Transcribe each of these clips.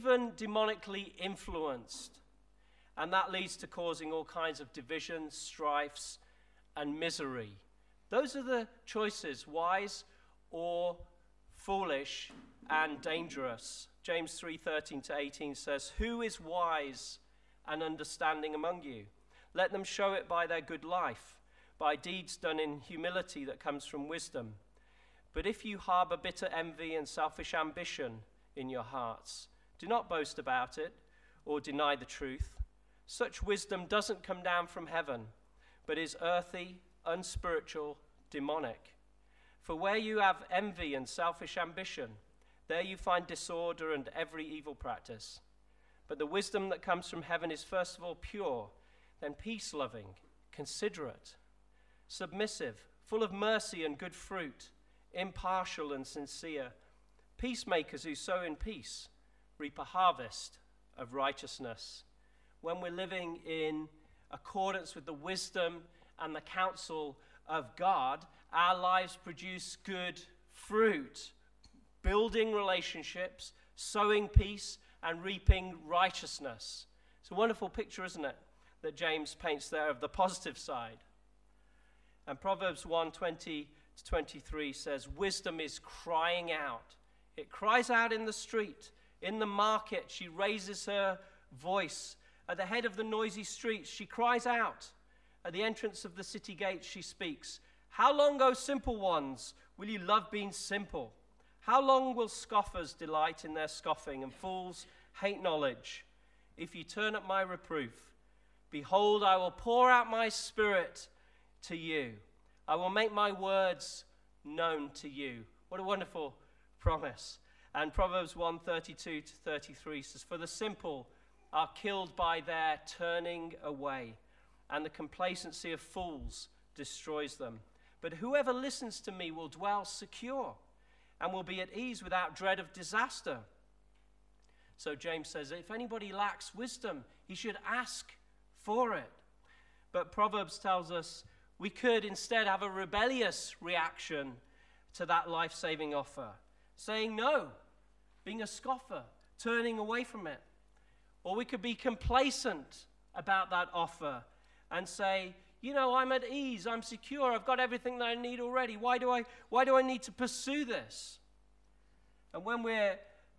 even demonically influenced. And that leads to causing all kinds of divisions, strifes, and misery. Those are the choices, wise or foolish and dangerous. James 3:13-18 says, "Who is wise and understanding among you? Let them show it by their good life, by deeds done in humility that comes from wisdom. But if you harbor bitter envy and selfish ambition in your hearts, do not boast about it or deny the truth. Such wisdom doesn't come down from heaven, but is earthy, unspiritual, demonic. For where you have envy and selfish ambition, there you find disorder and every evil practice. But the wisdom that comes from heaven is first of all pure, then peace-loving, considerate, submissive, full of mercy and good fruit, impartial and sincere. Peacemakers who sow in peace reap a harvest of righteousness." When we're living in accordance with the wisdom and the counsel of God, our lives produce good fruit, building relationships, sowing peace, and reaping righteousness. It's a wonderful picture, isn't it, that James paints there of the positive side. And Proverbs 1:20-23 says, "Wisdom is crying out. It cries out in the street. In the market, she raises her voice. At the head of the noisy streets, she cries out. At the entrance of the city gates, she speaks. How long, O simple ones, will you love being simple? How long will scoffers delight in their scoffing and fools hate knowledge? If you turn at my reproof, behold, I will pour out my spirit to you. I will make my words known to you." What a wonderful promise. And Proverbs 1:32-33 says, "For the simple are killed by their turning away, and the complacency of fools destroys them. But whoever listens to me will dwell secure and will be at ease without dread of disaster." So James says, if anybody lacks wisdom, he should ask for it. But Proverbs tells us we could instead have a rebellious reaction to that life-saving offer, saying no, being a scoffer, turning away from it. Or we could be complacent about that offer and say, I'm at ease, I'm secure, I've got everything that I need already. Why do I need to pursue this? And what we're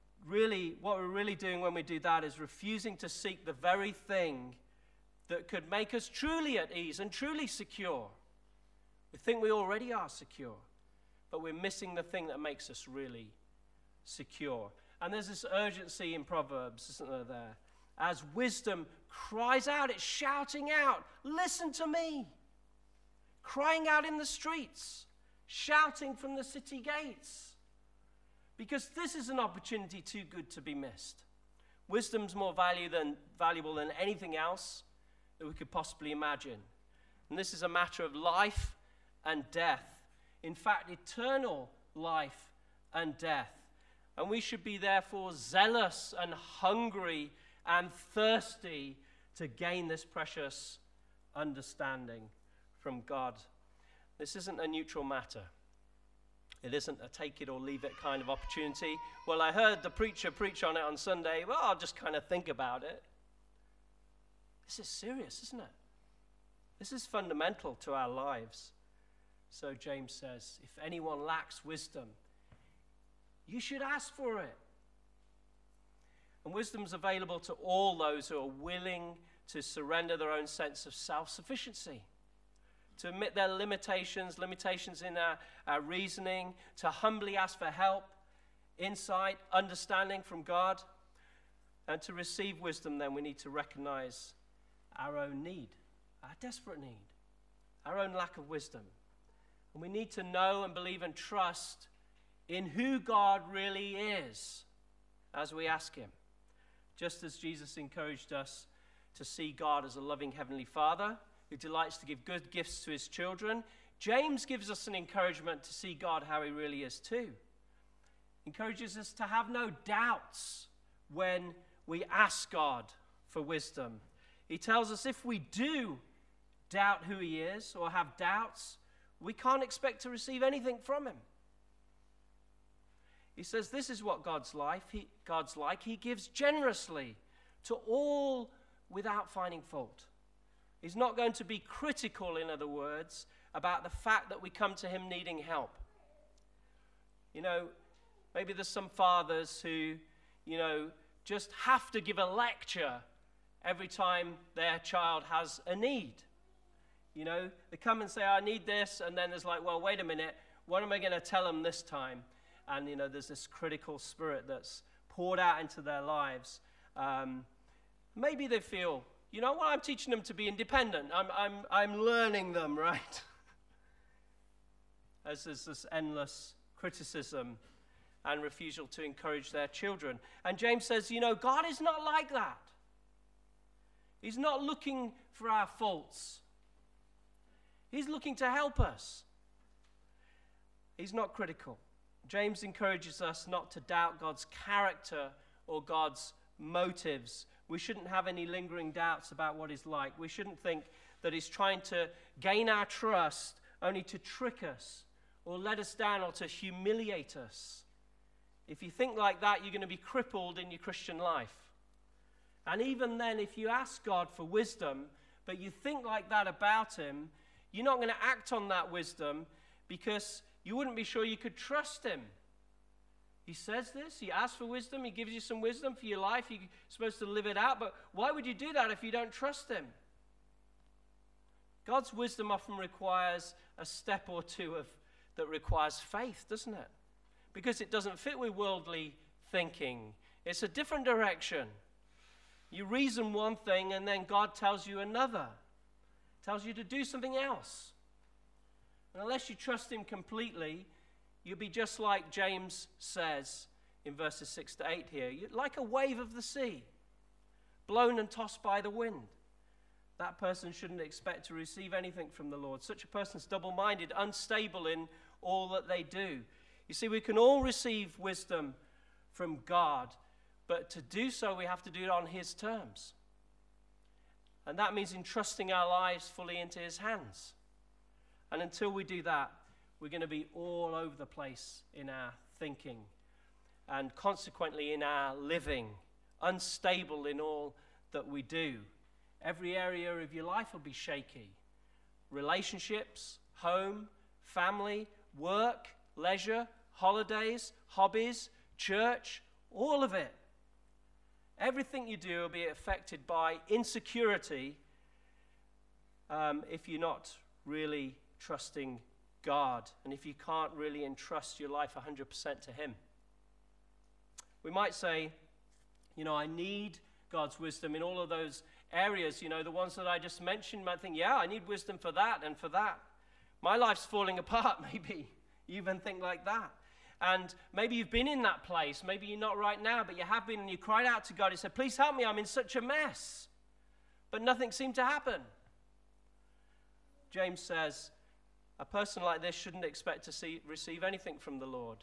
really doing when we do that is refusing to seek the very thing that could make us truly at ease and truly secure. We think we already are secure, but we're missing the thing that makes us really secure. And there's this urgency in Proverbs, isn't there? As wisdom cries out, it's shouting out, "Listen to me!" Crying out in the streets, shouting from the city gates. Because this is an opportunity too good to be missed. Wisdom's more valuable than anything else that we could possibly imagine. And this is a matter of life and death. In fact, eternal life and death. And we should be therefore zealous and hungry and thirsty to gain this precious understanding from God. This isn't a neutral matter. It isn't a take it or leave it kind of opportunity. Well, I heard the preacher preach on it on Sunday. Well, I'll just kind of think about it. This is serious, isn't it? This is fundamental to our lives. So James says, if anyone lacks wisdom, you should ask for it. And wisdom's available to all those who are willing to surrender their own sense of self-sufficiency, to admit their limitations in our reasoning, to humbly ask for help, insight, understanding from God. And to receive wisdom, then, we need to recognize our own need, our desperate need, our own lack of wisdom. And we need to know and believe and trust in who God really is as we ask him. Just as Jesus encouraged us to see God as a loving heavenly Father who delights to give good gifts to his children, James gives us an encouragement to see God how he really is too. Encourages us to have no doubts when we ask God for wisdom. He tells us if we do doubt who he is or have doubts, we can't expect to receive anything from him. He says this is what God's like. He gives generously to all without finding fault. He's not going to be critical, in other words, about the fact that we come to him needing help. You know, maybe there's some fathers who, just have to give a lecture every time their child has a need. They come and say, I need this, and then there's like, well, wait a minute, what am I going to tell them this time? And, there's this critical spirit that's poured out into their lives. Maybe they feel, I'm teaching them to be independent. I'm learning them, right? As there's this endless criticism and refusal to encourage their children. And James says, God is not like that. He's not looking for our faults. He's looking to help us. He's not critical. James encourages us not to doubt God's character or God's motives. We shouldn't have any lingering doubts about what he's like. We shouldn't think that he's trying to gain our trust only to trick us or let us down or to humiliate us. If you think like that, you're going to be crippled in your Christian life. And even then, if you ask God for wisdom, but you think like that about him, you're not going to act on that wisdom because you wouldn't be sure you could trust him. He says this, he asks for wisdom, he gives you some wisdom for your life, you're supposed to live it out, but why would you do that if you don't trust him? God's wisdom often requires a step or two that requires faith, doesn't it? Because it doesn't fit with worldly thinking. It's a different direction. You reason one thing and then God tells you another. Tells you to do something else. And unless you trust him completely, you'll be just like James says in verses 6 to 8 here. You're like a wave of the sea, blown and tossed by the wind. That person shouldn't expect to receive anything from the Lord. Such a person's double-minded, unstable in all that they do. You see, we can all receive wisdom from God, but to do so, we have to do it on his terms. And that means entrusting our lives fully into his hands. And until we do that, we're going to be all over the place in our thinking and consequently in our living, unstable in all that we do. Every area of your life will be shaky. Relationships, home, family, work, leisure, holidays, hobbies, church, all of it. Everything you do will be affected by insecurity if you're not really trusting God and if you can't really entrust your life 100% to him. We might say, I need God's wisdom in all of those areas, the ones that I just mentioned. You might think, yeah, I need wisdom for that and for that. My life's falling apart, maybe. You even think like that. And maybe you've been in that place. Maybe you're not right now, but you have been, and you cried out to God and said, please help me, I'm in such a mess. But nothing seemed to happen. James says, a person like this shouldn't expect to receive anything from the Lord.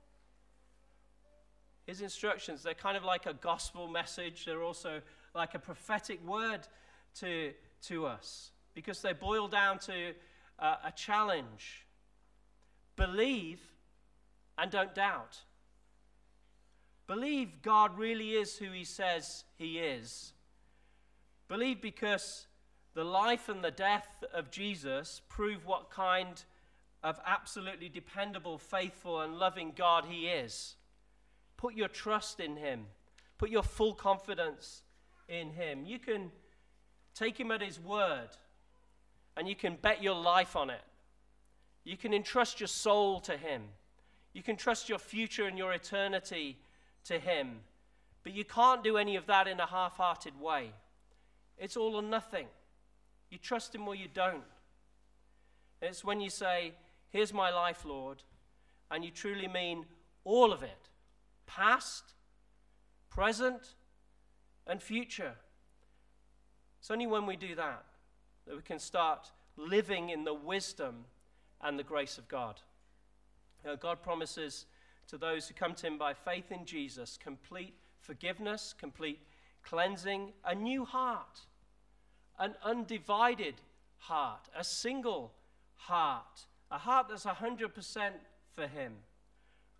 His instructions, they're kind of like a gospel message. They're also like a prophetic word to us because they boil down to a challenge. Believe and don't doubt. Believe God really is who he says he is. Believe because the life and the death of Jesus prove what kind of absolutely dependable, faithful, and loving God he is. Put your trust in him. Put your full confidence in him. You can take him at his word, and you can bet your life on it. You can entrust your soul to him. You can trust your future and your eternity to him. But you can't do any of that in a half-hearted way. It's all or nothing. You trust him or you don't. It's when you say, here's my life, Lord, and you truly mean all of it. Past, present, and future. It's only when we do that we can start living in the wisdom and the grace of God. God promises to those who come to him by faith in Jesus complete forgiveness, complete cleansing, a new heart, an undivided heart, a single heart, a heart that's 100% for him,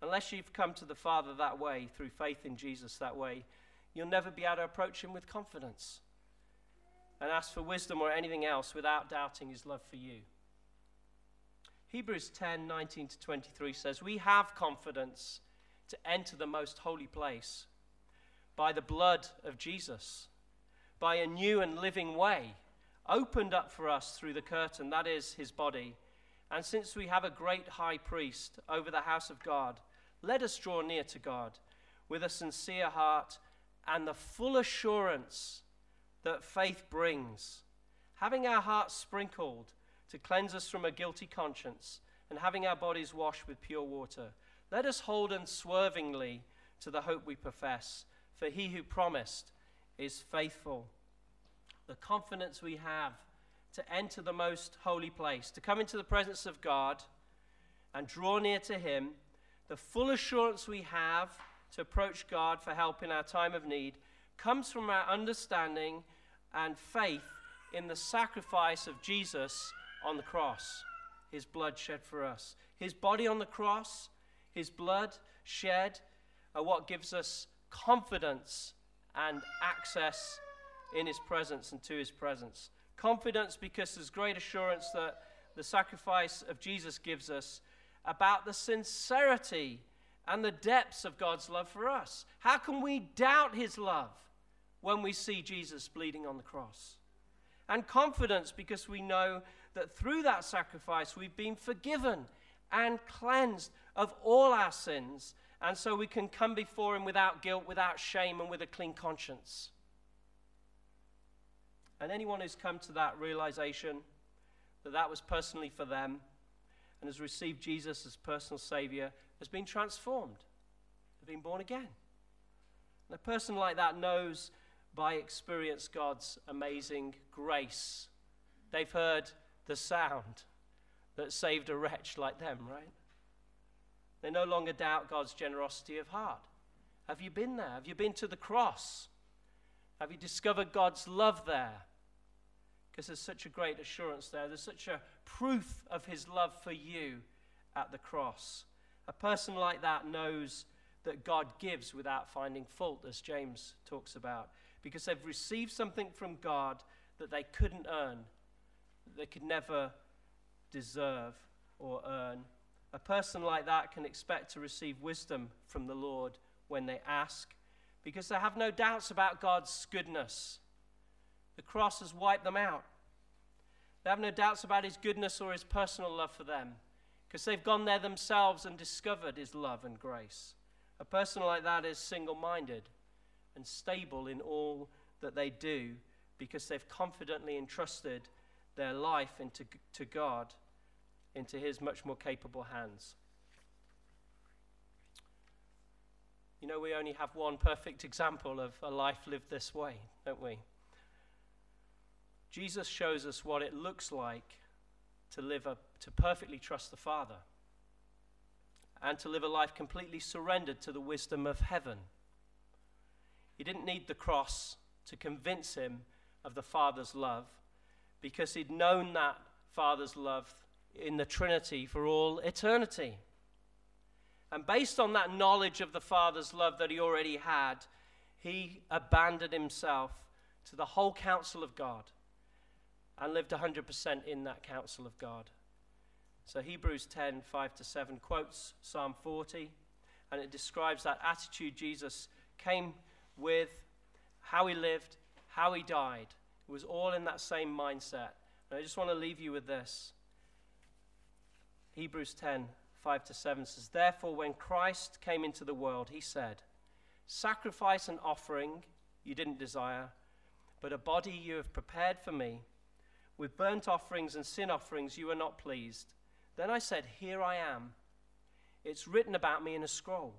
Unless you've come to the Father that way, through faith in Jesus that way, you'll never be able to approach him with confidence and ask for wisdom or anything else without doubting his love for you. Hebrews 10:19-23 says, we have confidence to enter the most holy place by the blood of Jesus, by a new and living way, opened up for us through the curtain, that is his body. And since we have a great high priest over the house of God, let us draw near to God with a sincere heart and the full assurance that faith brings, having our hearts sprinkled to cleanse us from a guilty conscience, and having our bodies washed with pure water. Let us hold unswervingly to the hope we profess, for he who promised is faithful. The confidence we have to enter the most holy place, to come into the presence of God and draw near to him, the full assurance we have to approach God for help in our time of need, comes from our understanding and faith in the sacrifice of Jesus on the cross, his blood shed for us. His body on the cross, his blood shed, are what gives us confidence and access in his presence and to his presence. Confidence because there's great assurance that the sacrifice of Jesus gives us about the sincerity and the depths of God's love for us. How can we doubt his love when we see Jesus bleeding on the cross? And confidence because we know that through that sacrifice we've been forgiven and cleansed of all our sins, and so we can come before him without guilt, without shame, and with a clean conscience. And anyone who's come to that realization that that was personally for them and has received Jesus as personal Savior has been transformed, has been born again. And a person like that knows by experience God's amazing grace. They've heard the sound that saved a wretch like them, right? They no longer doubt God's generosity of heart. Have you been there? Have you been to the cross? Have you discovered God's love there? Because there's such a great assurance there. There's such a proof of his love for you at the cross. A person like that knows that God gives without finding fault, as James talks about, because they've received something from God that they couldn't earn, that they could never deserve or earn. A person like that can expect to receive wisdom from the Lord when they ask, because they have no doubts about God's goodness. The cross has wiped them out. They have no doubts about his goodness or his personal love for them, because they've gone there themselves and discovered his love and grace. A person like that is single-minded and stable in all that they do, because they've confidently entrusted their life to God, into his much more capable hands. You know, we only have one perfect example of a life lived this way, don't we? Jesus shows us what it looks like to perfectly trust the Father and to live a life completely surrendered to the wisdom of heaven. He didn't need the cross to convince him of the Father's love, because he'd known that Father's love in the Trinity for all eternity. And based on that knowledge of the Father's love that he already had, he abandoned himself to the whole counsel of God and lived 100% in that counsel of God. So Hebrews 10:5-7 quotes Psalm 40, and it describes that attitude Jesus came with, how he lived, how he died. It was all in that same mindset. And I just want to leave you with this. Hebrews 10:5-7 says, "Therefore, when Christ came into the world, he said, 'Sacrifice and offering you didn't desire, but a body you have prepared for me. With burnt offerings and sin offerings you were not pleased. Then I said, Here I am. It's written about me in the scroll.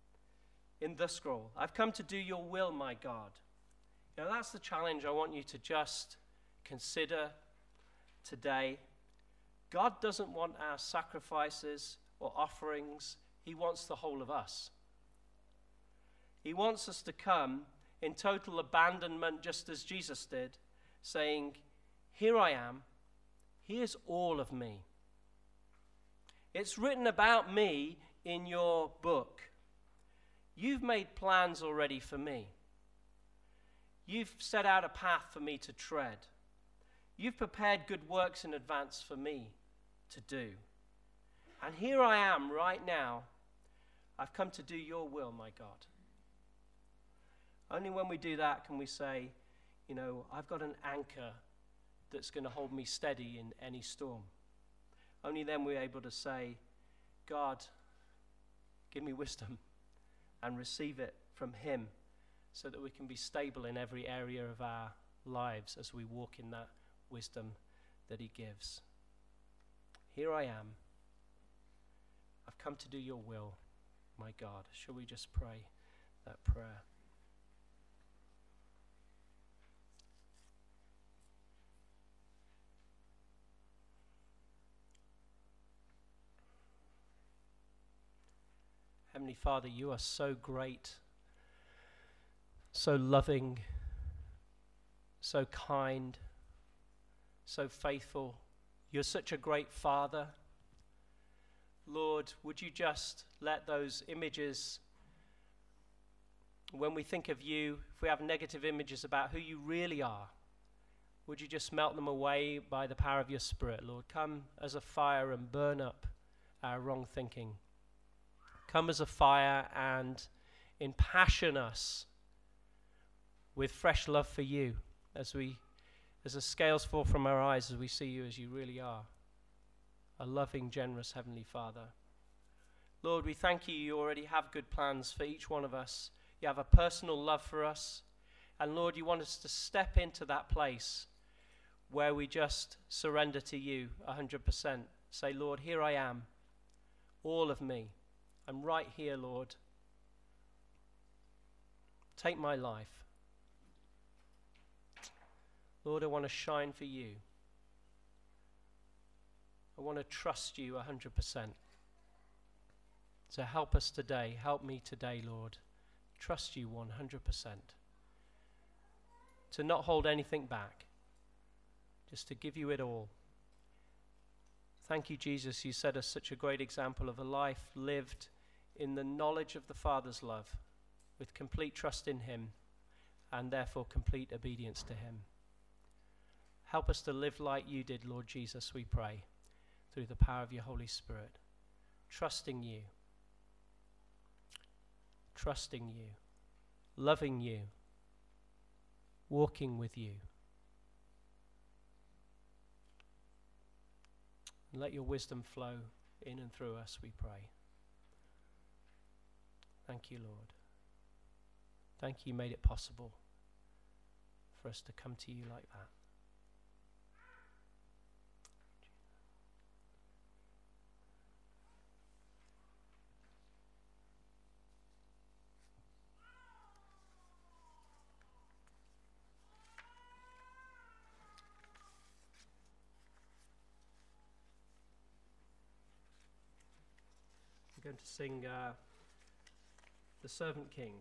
I've come to do your will, my God.'" You know, that's the challenge I want you to just consider today. God doesn't want our sacrifices or offerings. He wants the whole of us. He wants us to come in total abandonment, just as Jesus did, saying, "Here I am. Here's all of me. It's written about me in your book, you've made plans already for me. You've set out a path for me to tread. You've prepared good works in advance for me to do. And here I am right now. I've come to do your will, my God. Only when we do that can we say, you know, I've got an anchor that's going to hold me steady in any storm. Only then we're able to say, God, give me wisdom, and receive it from him so that we can be stable in every area of our lives as we walk in that wisdom that he gives. Here I am. I've come to do your will, my God. Shall we just pray that prayer? Heavenly Father, you are so great, so loving, so kind, so faithful. You're such a great Father. Lord, would you just let those images, when we think of you, if we have negative images about who you really are, would you just melt them away by the power of your Spirit, Lord? Come as a fire and burn up our wrong thinking. Come as a fire and impassion us with fresh love for you as the scales fall from our eyes as we see you as you really are, a loving, generous Heavenly Father. Lord, we thank you. You already have good plans for each one of us. You have a personal love for us. And Lord, you want us to step into that place where we just surrender to you 100%. Say, Lord, here I am, all of me. I'm right here, Lord. Take my life. Lord, I want to shine for you. I want to trust you 100%. So help us today. Help me today, Lord. Trust you 100%. To not hold anything back. Just to give you it all. Thank you, Jesus. You set us such a great example of a life lived in the knowledge of the Father's love, with complete trust in him, and therefore complete obedience to him. Help us to live like you did, Lord Jesus, we pray, through the power of your Holy Spirit, trusting you, loving you, walking with you. And let your wisdom flow in and through us, we pray. Thank you, Lord. Thank you made it possible for us to come to you like that. We're going to sing The Servant King.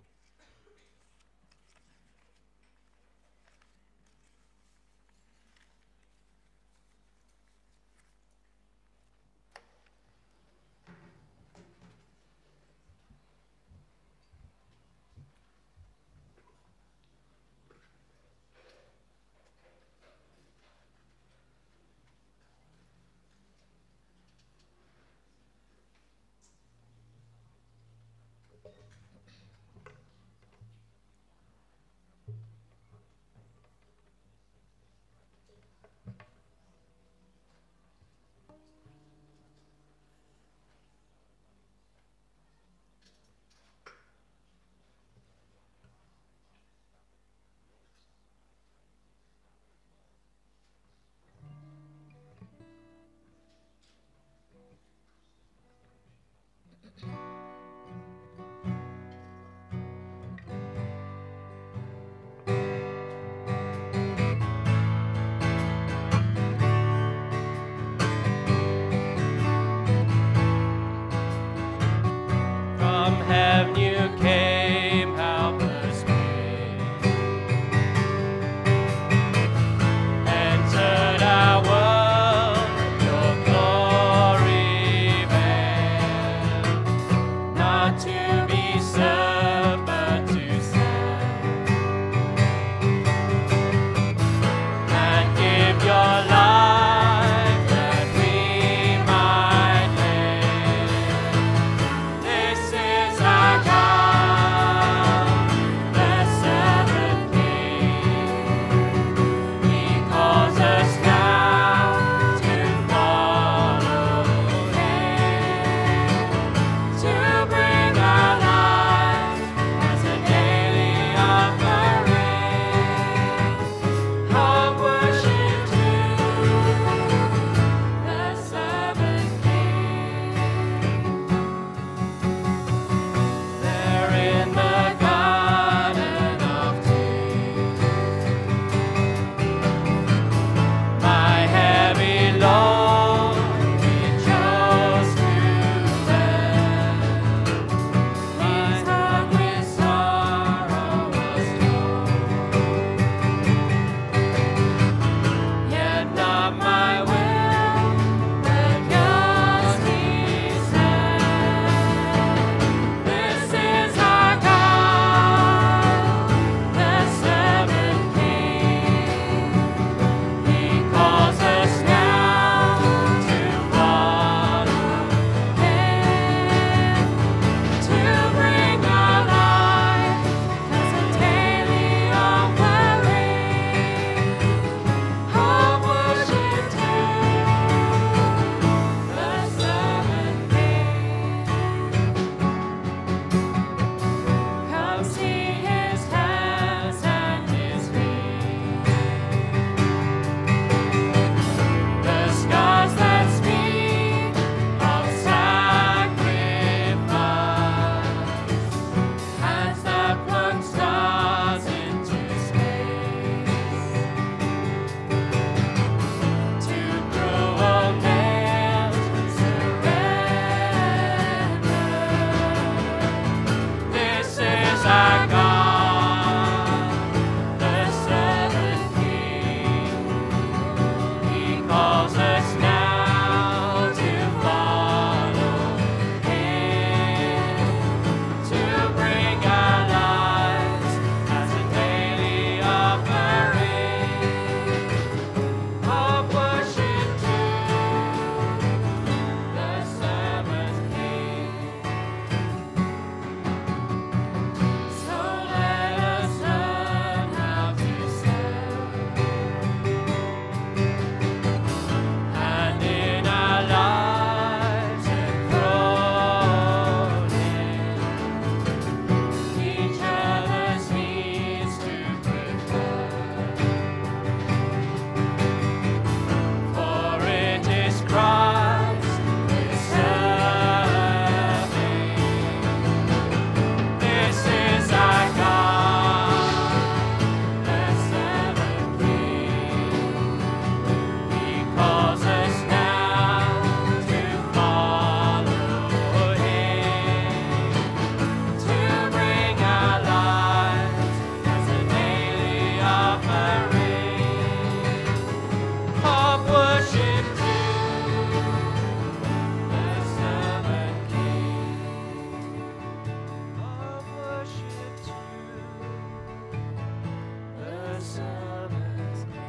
servants need.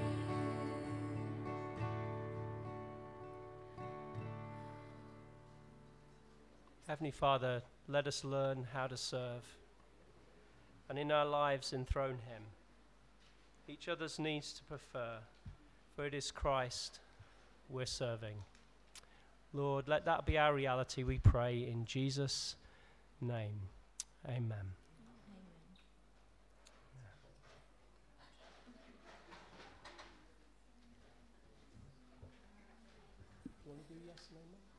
Heavenly Father, let us learn how to serve, and in our lives enthrone him. Each other's needs to prefer, for it is Christ we're serving. Lord, let that be our reality, we pray in Jesus' name. Amen. Want to do yes, no, no?